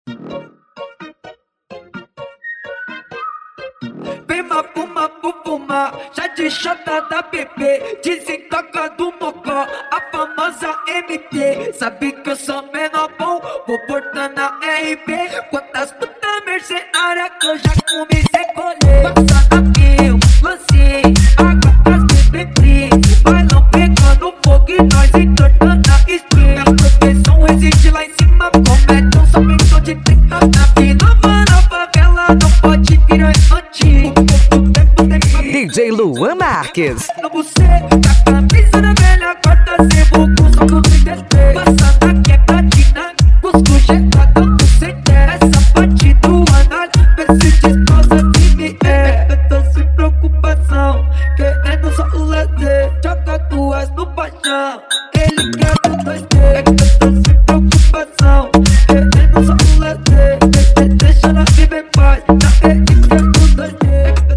Pima, puma, pupuma, já de chata da bebê, desentoca do mocó, a famosa MP. Sabe que eu sou menor bom, vou portar na RB. Quantas putas mercenárias que eu já comecei a colher. Passa na fio, lancei, água das bebê. Bailão pegando fogo e nós entortando a stream. A proteção resiste lá em cima, cometam só pensou de ter. Na vida na favela não pode virar infantil. DJ Luan Marques. No buceta, camisa da velha, corta sebo, com só no 33. Passa na quebradina, busco jetadão no CT. Essa parte do anal, vê se desposa se me é. Eu tô sem preocupação, querendo só o lazer. Joga duas no paixão, ele quer o 2D. Eu tô sem preocupação, querendo só o lazer. Deixa ela viver em paz, já ele quer o 2D.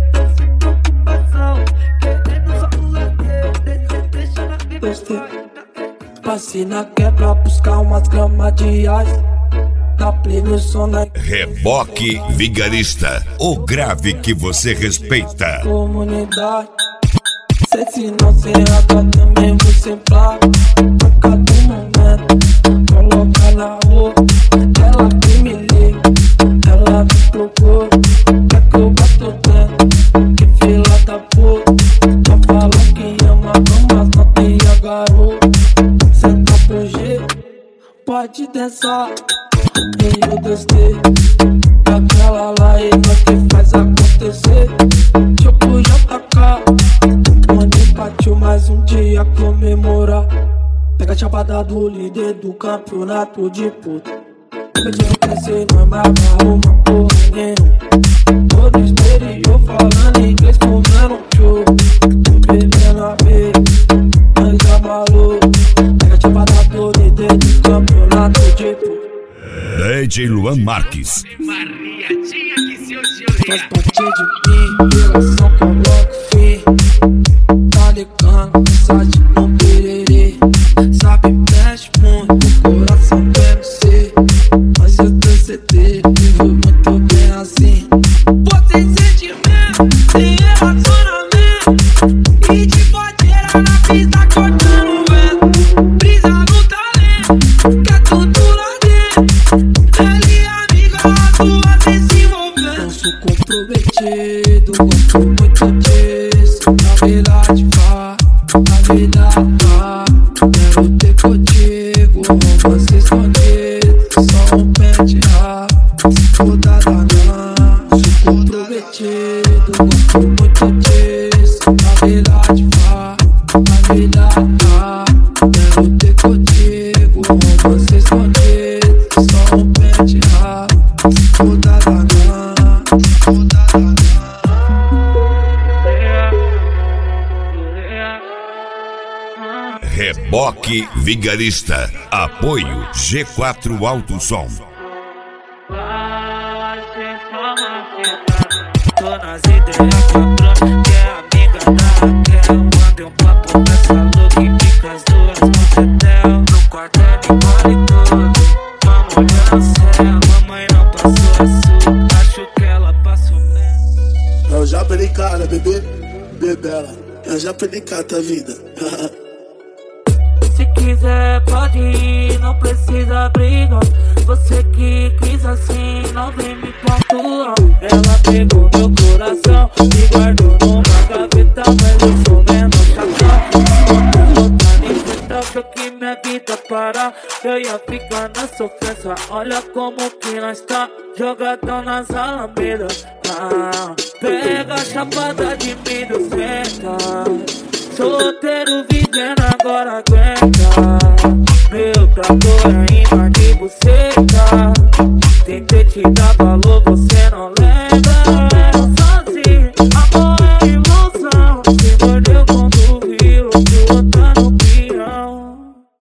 Passei na quebra buscar umas gramas de ice. Dá play no som na Reboque Vigarista, o grave que você respeita. comunidade. Sei se não se errado também você placa. A cada momento coloca na rua. Ela que me liga, ela me procura. Quer que eu bato dentro, que fila da puta. Só fala que ama, mas não tem a garota. Senta pro G, pode dançar. E eu gostei daquela lá e nós que faz acontecer. Tipo JK, onde partiu mais um dia comemorar. Pega a chapada do líder do campeonato de puta. Pedindo crescer, não é mais uma porra nenhuma. Todo exterior falando inglês comendo show. Bebendo a beira, anda maluco. Pega a chapada do líder do campeonato de puta. DJ Luan Marques. Maria tinha que se oscilar. Faz parte de mim, relação coloca fim. Tá ligando, mensagem não pererê. Sabe, mexe muito, coração deve ser. Mas eu tenho CD, vivo muito bem assim. Você sentimento, sem relacionamento. E de bodeira na pista cortando o vento. Brisa no talento, quer tudo lá dentro. Ele é amiga sua, cê se envolvendo. Não sou comprometido, gosto muito disso. Na verdade vá, na verdade vá. Quero ter contigo, romance escondido. Só um pente rápido, se for da não. Sou comprometido, gosto muito disso. Na verdade vá, na verdade vá. Quero ter contigo, romance escondido. Só um pente rápido, se for da não. Se for da não. Reboque Vigarista. Apoio G4 Alto Som. Tô nas ideias com a Bruna, que é amiga da Raquel. Mandei um papo nessa louca e fica as duas no cetel. No quartel engole tudo, vamos olhar no céu. Mamãe não passou açúcar, acho que ela passou bem. Eu já perdi cara, bebê, bebela. Eu já perdi cara da vida. Se quiser pode ir, não precisa brigar. Você que quis assim, não vem me pontuar. Ela pegou meu coração e guardou numa gaveta. Mas eu sou menos chacão. Quando tá nem frente, achou que minha vida parar. Eu ia ficar na sofrência, olha como que nós tá. Jogadão nas alamedas. Pega a chapada de milho, senta. Solteiro vivendo agora aguenta. Meu trator é imã de buceta. Tentei te dar valor, você